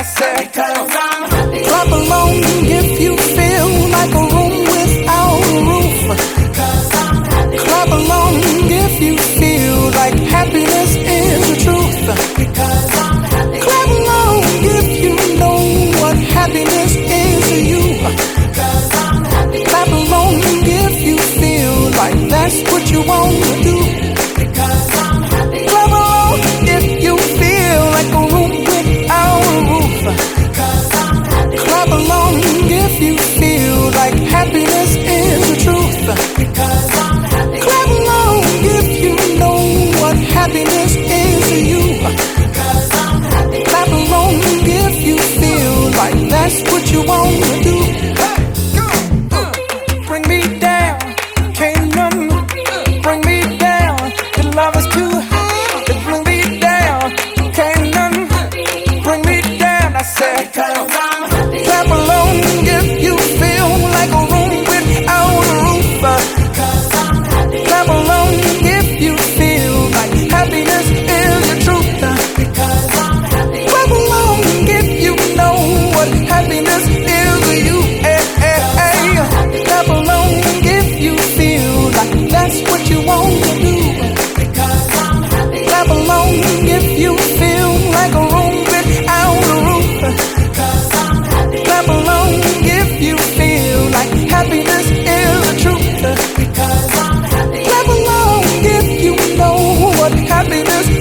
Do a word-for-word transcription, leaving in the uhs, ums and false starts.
said, clap along if you feel like a room without a roof. Clap along if you feel like happiness is the truth. Clap along if you know what happiness is to you. Clap along if you feel like that's what you want to do. Clap along if you feel like a room without a roof. Clap along if you feel like happiness is the truth. Clap along if you know what happiness is to you. Clap along if you feel like that's what you want to do. Bring me down, can't none bring me down. The love is too high to bring me down. Can't none bring me down. I said, clap along if you feel like a room without a roof. Clap along if you feel like happiness is the truth. Clap along if you know what happiness is to you. Hey, hey, hey. Clap along if you feel like that's what you want to do. Clap along if you feel like a room without a roof. Clap along if you feel like happiness is the truth. Clap along if you know what happiness